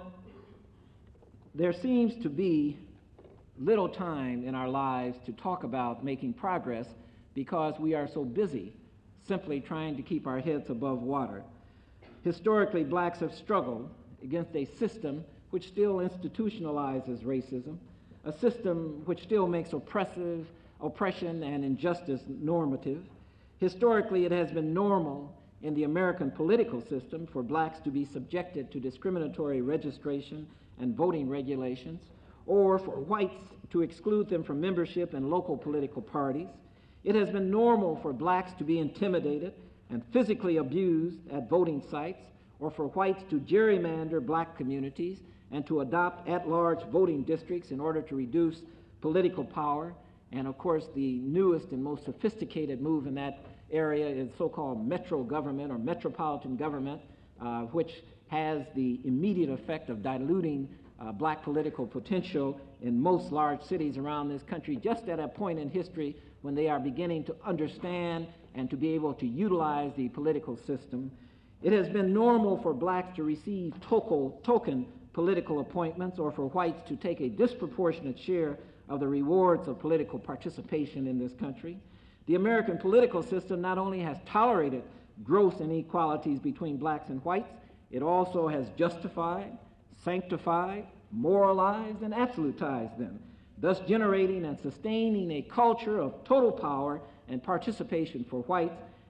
there seems to be little time in our lives to talk about making progress because we are so busy simply trying to keep our heads above water. Historically, blacks have struggled against a system which still institutionalizes racism, a system which still makes oppressive, oppression and injustice normative. Historically, it has been normal in the American political system for blacks to be subjected to discriminatory registration and voting regulations, or for whites to exclude them from membership in local political parties. It has been normal for blacks to be intimidated and physically abused at voting sites, or for whites to gerrymander black communities and to adopt at-large voting districts in order to reduce political power. And of course, the newest and most sophisticated move in that area is so-called metro government or metropolitan government, uh, which has the immediate effect of diluting uh, black political potential in most large cities around this country, just at a point in history when they are beginning to understand and to be able to utilize the political system. It has been normal for blacks to receive token, token political appointments, or for whites to take a disproportionate share of the rewards of political participation in this country. The American political system not only has tolerated gross inequalities between blacks and whites, it also has justified, sanctified, moralized, and absolutized them, thus generating and sustaining a culture of total power and participation for whites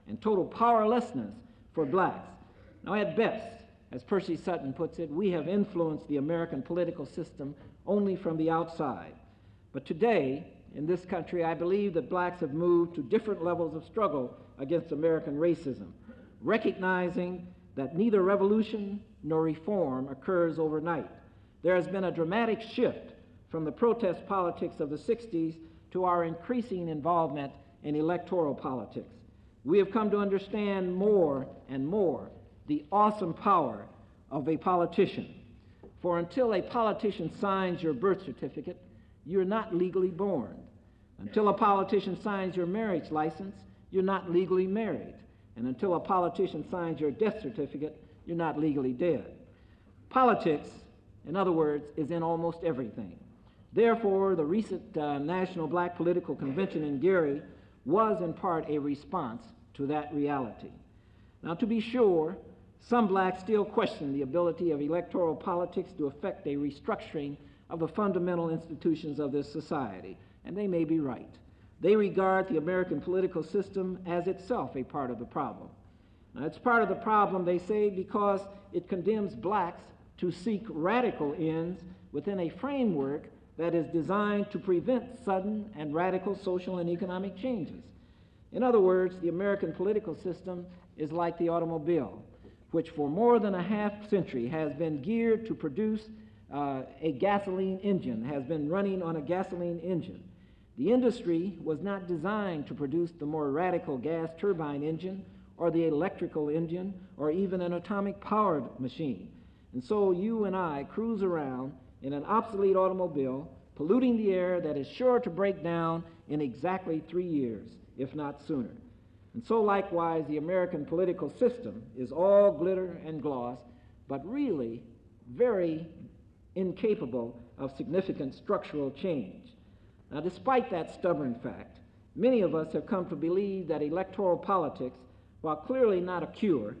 and total powerlessness for blacks. Now, at best, as Percy Sutton puts it, we have influenced the American political system only from the outside. But today, in this country, I believe that blacks have moved to different levels of struggle against American racism, recognizing that neither revolution nor reform occurs overnight. There has been a dramatic shift from the protest politics of the sixties to our increasing involvement in electoral politics. We have come to understand more and more the awesome power of a politician. For until a politician signs your birth certificate, you're not legally born. Until a politician signs your marriage license, you're not legally married. And until a politician signs your death certificate, you're not legally dead. Politics, in other words, is in almost everything. Therefore, the recent uh, National Black Political Convention in Gary was in part a response to that reality. Now, to be sure, some blacks still question the ability of electoral politics to effect a restructuring of the fundamental institutions of this society, and they may be right. They regard the American political system as itself a part of the problem. Now, it's part of the problem, they say, because it condemns blacks to seek radical ends within a framework that is designed to prevent sudden and radical social and economic changes. In other words, the American political system is like the automobile, which for more than a half century has been geared to produce uh, a gasoline engine, has been running on a gasoline engine. The industry was not designed to produce the more radical gas turbine engine or the electrical engine or even an atomic powered machine. And so you and I cruise around in an obsolete automobile, polluting the air that is sure to break down in exactly three years, if not sooner. And so likewise, the American political system is all glitter and gloss, but really very incapable of significant structural change. Now, despite that stubborn fact, many of us have come to believe that electoral politics, while clearly not a cure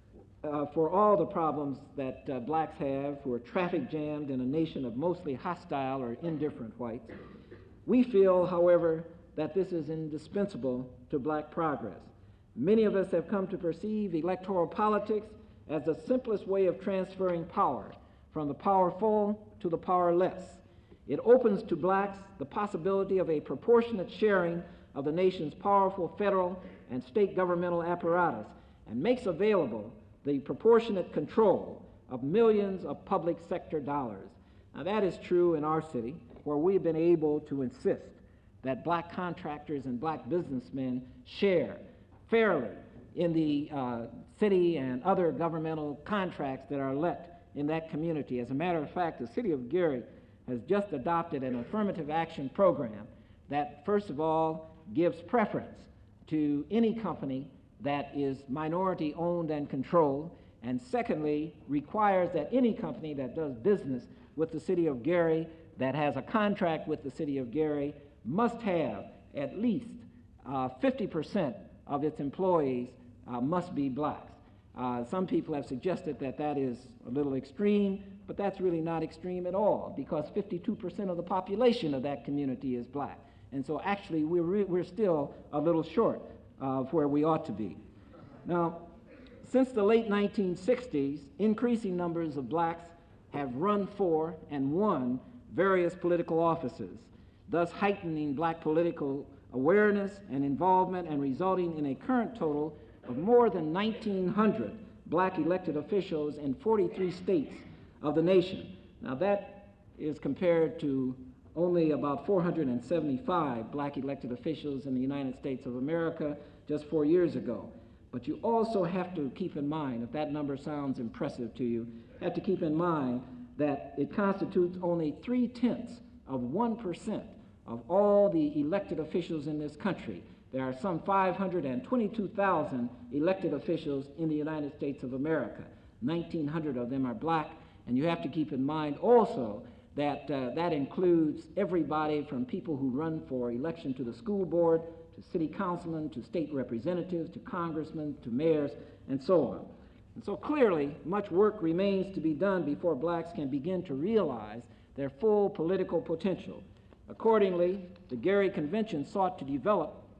uh, for all the problems that uh, blacks have who are traffic jammed in a nation of mostly hostile or indifferent whites, we feel, however, that this is indispensable to black progress. Many of us have come to perceive electoral politics as the simplest way of transferring power from the powerful to the powerless. It opens to blacks the possibility of a proportionate sharing of the nation's powerful federal and state governmental apparatus and makes available the proportionate control of millions of public sector dollars. Now, that is true in our city, where we've been able to insist that black contractors and black businessmen share fairly in the uh, city and other governmental contracts that are let in that community. As a matter of fact, the city of Gary has just adopted an affirmative action program that, first of all, gives preference to any company that is minority owned and controlled, and secondly, requires that any company that does business with the city of Gary, that has a contract with the city of Gary, must have at least uh, fifty percent of its employees uh, must be blacks. Uh, some people have suggested that that is a little extreme, but that's really not extreme at all, because fifty-two percent of the population of that community is black. And so actually we're, re we're still a little short of where we ought to be. Now, since the late nineteen sixties, increasing numbers of blacks have run for and won various political offices, thus heightening black political awareness and involvement and resulting in a current total of more than nineteen hundred black elected officials in forty-three states of the nation. Now, that is compared to only about four hundred seventy-five black elected officials in the United States of America just four years ago. But you also have to keep in mind, if that number sounds impressive to you, have to keep in mind that it constitutes only three-tenths of one percent of all the elected officials in this country. There are some five hundred twenty-two thousand elected officials in the United States of America. nineteen hundred of them are black, and you have to keep in mind also that uh, that includes everybody from people who run for election to the school board, to city councilmen, to state representatives, to congressmen, to mayors, and so on. And so clearly, much work remains to be done before blacks can begin to realize their full political potential. Accordingly, the Gary Convention sought to develop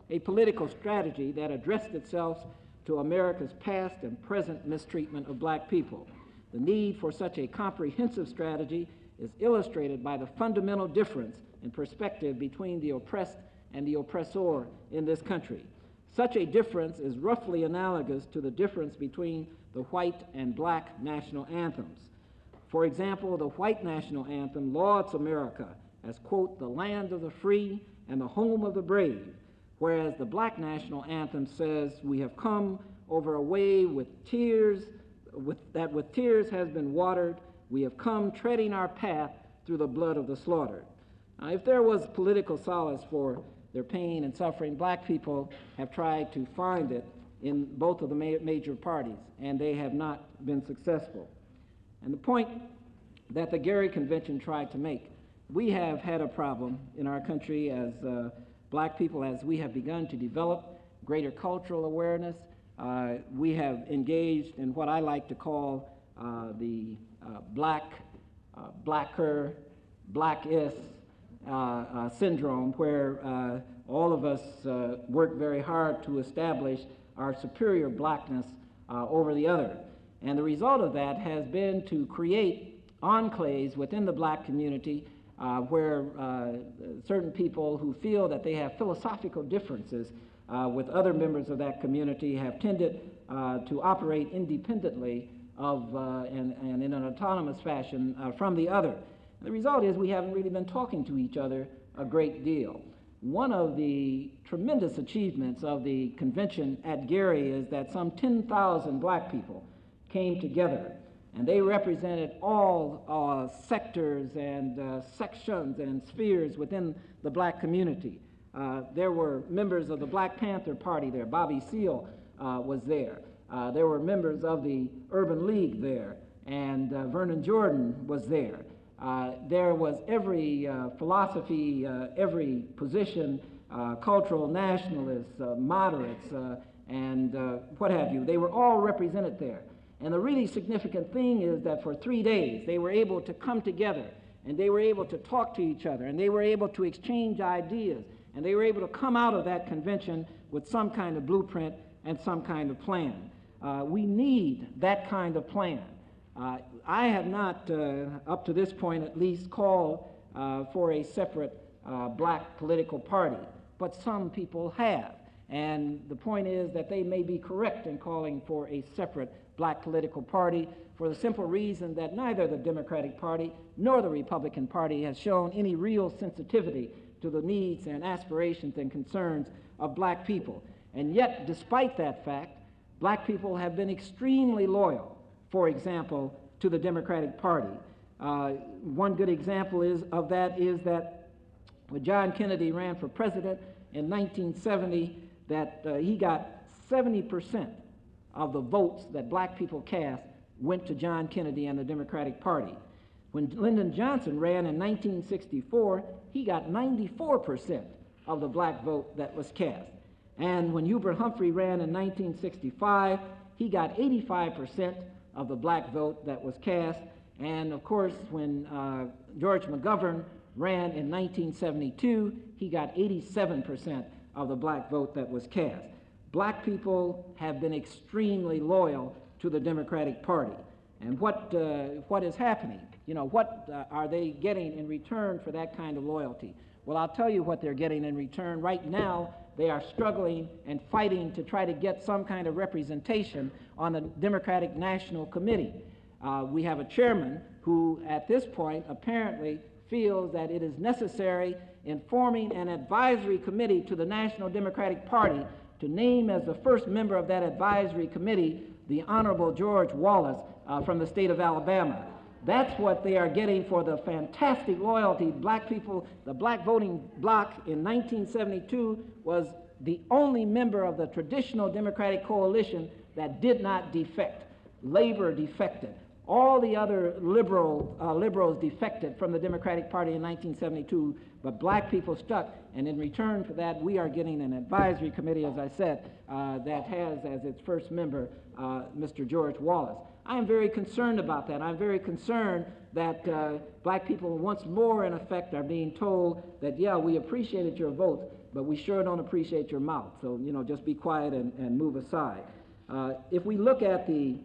a political strategy that addressed itself to America's past and present mistreatment of black people. The need for such a comprehensive strategy is illustrated by the fundamental difference in perspective between the oppressed and the oppressor in this country. Such a difference is roughly analogous to the difference between the white and black national anthems. For example, the white national anthem lauds America as, quote, the land of the free and the home of the brave, whereas the black national anthem says, we have come over a way with tears, with, that with tears has been watered, we have come treading our path through the blood of the slaughtered. Now, if there was political solace for their pain and suffering, black people have tried to find it in both of the ma major parties, and they have not been successful. And the point that the Gary Convention tried to make, we have had a problem in our country as uh, black people, as we have begun to develop greater cultural awareness. Uh, we have engaged in what I like to call uh, the uh, black, uh, blacker, black-is uh, uh, syndrome, where uh, all of us uh, work very hard to establish our superior blackness uh, over the other. And the result of that has been to create enclaves within the black community uh, where uh, certain people who feel that they have philosophical differences uh, with other members of that community have tended uh, to operate independently of uh, and, and in an autonomous fashion uh, from the other. And the result is we haven't really been talking to each other a great deal. One of the tremendous achievements of the convention at Gary is that some ten thousand black people came together, and they represented all uh, sectors and uh, sections and spheres within the black community. Uh, there were members of the Black Panther Party there. Bobby Seale uh, was there. Uh, there were members of the Urban League there, and uh, Vernon Jordan was there. Uh, there was every uh, philosophy, uh, every position, uh, cultural nationalists, uh, moderates, uh, and uh, what have you. They were all represented there. And the really significant thing is that for three days they were able to come together, and they were able to talk to each other, and they were able to exchange ideas, and they were able to come out of that convention with some kind of blueprint and some kind of plan. Uh, we need that kind of plan. Uh, I have not, uh, up to this point at least, called uh, for a separate uh, black political party, but some people have. And the point is that they may be correct in calling for a separate black political party for the simple reason that neither the Democratic Party nor the Republican Party has shown any real sensitivity to the needs and aspirations and concerns of black people. And yet, despite that fact, black people have been extremely loyal, for example, to the Democratic Party. Uh, one good example is, of that is that when John Kennedy ran for president in nineteen seventy, that uh, he got seventy percent of the votes that black people cast went to John Kennedy and the Democratic Party. When Lyndon Johnson ran in nineteen sixty-four, he got ninety-four percent of the black vote that was cast. And when Hubert Humphrey ran in nineteen sixty-five, he got eighty-five percent of the black vote that was cast. And of course, when uh, George McGovern ran in nineteen seventy-two, he got eighty-seven percent of the black vote that was cast. Black people have been extremely loyal to the Democratic Party. And what, uh, what is happening? You know, what uh, are they getting in return for that kind of loyalty? Well, I'll tell you what they're getting in return. Right now, they are struggling and fighting to try to get some kind of representation on the Democratic National Committee. Uh, we have a chairman who, at this point, apparently feels that it is necessary in forming an advisory committee to the National Democratic Party to name as the first member of that advisory committee the Honorable George Wallace uh, from the state of Alabama. That's what they are getting for the fantastic loyalty. Black people, the black voting bloc in nineteen seventy-two was the only member of the traditional Democratic coalition that did not defect. Labor defected. All the other liberal, uh, liberals defected from the Democratic Party in nineteen seventy-two, but black people stuck. And in return for that, we are getting an advisory committee, as I said, uh, that has as its first member uh, Mister George Wallace. I am very concerned about that. I'm very concerned that uh, black people once more, in effect, are being told that, yeah, we appreciated your vote, but we sure don't appreciate your mouth. So, you know, just be quiet and, and move aside. Uh, if we look at the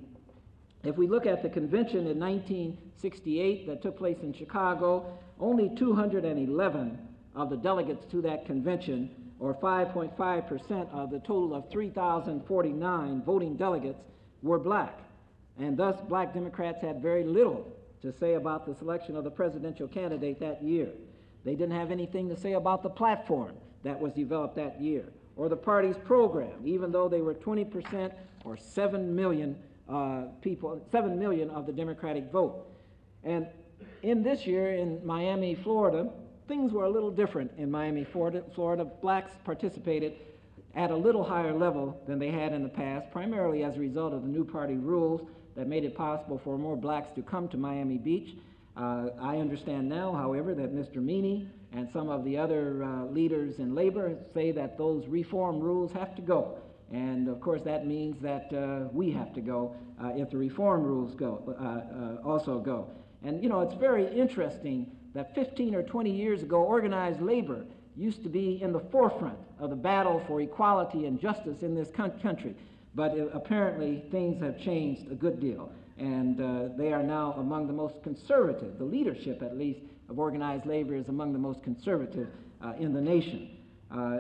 If we look at the convention in nineteen sixty-eight that took place in Chicago, only two hundred eleven of the delegates to that convention, or five point five percent of the total of three thousand forty-nine voting delegates, were black. And thus, black Democrats had very little to say about the selection of the presidential candidate that year. They didn't have anything to say about the platform that was developed that year, or the party's program, even though they were twenty percent or seven million Uh, people, seven million of the Democratic vote. And in this year in Miami, Florida, things were a little different in Miami, Florida. Florida. Blacks participated at a little higher level than they had in the past, primarily as a result of the new party rules that made it possible for more blacks to come to Miami Beach. Uh, I understand now, however, that Mister Meany and some of the other uh, leaders in labor say that those reform rules have to go. And of course that means that uh, we have to go uh, if the reform rules go, uh, uh, also go. And you know, it's very interesting that fifteen or twenty years ago, organized labor used to be in the forefront of the battle for equality and justice in this country. But uh, apparently things have changed a good deal. And uh, they are now among the most conservative, the leadership at least of organized labor is among the most conservative uh, in the nation. Uh,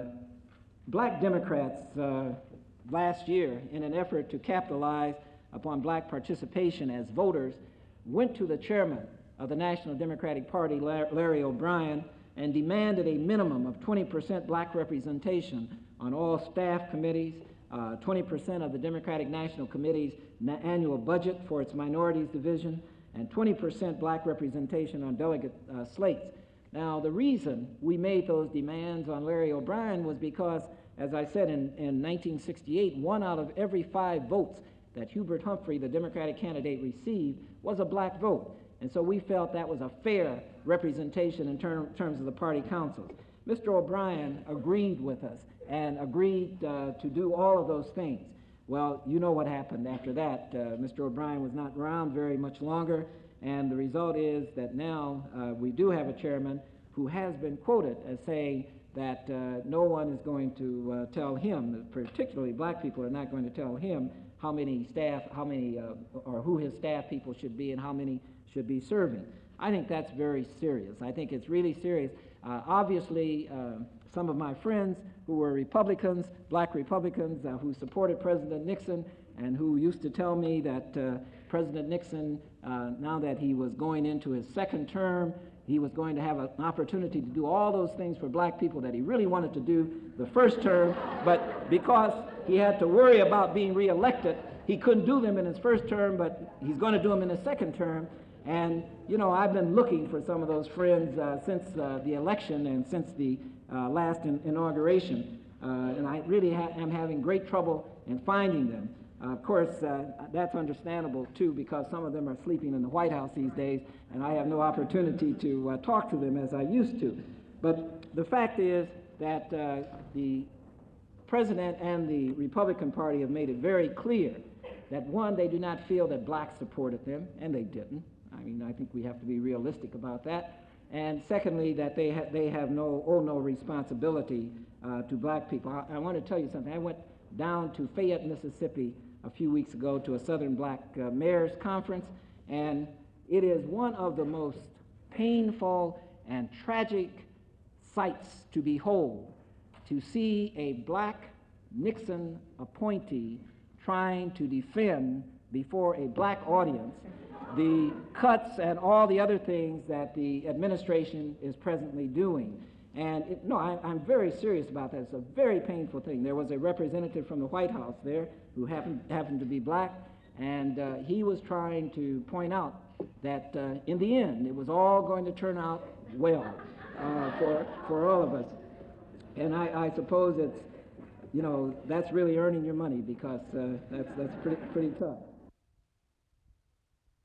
black Democrats uh, last year, in an effort to capitalize upon black participation as voters, went to the chairman of the National Democratic Party, Larry O'Brien, and demanded a minimum of twenty percent black representation on all staff committees, uh, twenty percent of the Democratic National Committee's na annual budget for its minorities division, and twenty percent black representation on delegate uh, slates. Now, the reason we made those demands on Larry O'Brien was because, as I said, in, in nineteen sixty-eight, one out of every five votes that Hubert Humphrey, the Democratic candidate, received was a black vote. And so we felt that was a fair representation in ter terms of the party councils. Mister O'Brien agreed with us and agreed uh, to do all of those things. Well, you know what happened after that. Uh, Mister O'Brien was not around very much longer, and the result is that now uh, we do have a chairman who has been quoted as saying that uh, no one is going to uh, tell him, particularly black people are not going to tell him how many staff, how many, uh, or who his staff people should be and how many should be serving. I think that's very serious. I think it's really serious. Uh, obviously, uh, some of my friends who were Republicans, black Republicans, uh, who supported President Nixon and who used to tell me that uh, President Nixon, uh, now that he was going into his second term, he was going to have an opportunity to do all those things for black people that he really wanted to do the first term, but because he had to worry about being reelected, he couldn't do them in his first term, but he's going to do them in his second term. And, you know, I've been looking for some of those friends uh, since uh, the election and since the uh, last in inauguration, uh, and I really ha am having great trouble in finding them. Uh, of course, uh, that's understandable, too, because some of them are sleeping in the White House these days, and I have no opportunity to uh, talk to them as I used to. But the fact is that uh, the President and the Republican Party have made it very clear that, one, they do not feel that blacks supported them, and they didn't. I mean, I think we have to be realistic about that. And secondly, that they, ha they have no, owe no responsibility uh, to black people. I, I want to tell you something. I went down to Fayette, Mississippi a few weeks ago to a Southern Black uh, Mayors Conference, and it is one of the most painful and tragic sights to behold, to see a black Nixon appointee trying to defend before a black audience the cuts and all the other things that the administration is presently doing. And it, no, I, I'm very serious about that. It's a very painful thing. There was a representative from the White House there who happened, happened to be black, and uh, he was trying to point out that uh, in the end it was all going to turn out well uh, for, for all of us. And I, I suppose it's, you know, that's really earning your money, because uh, that's, that's pretty, pretty tough.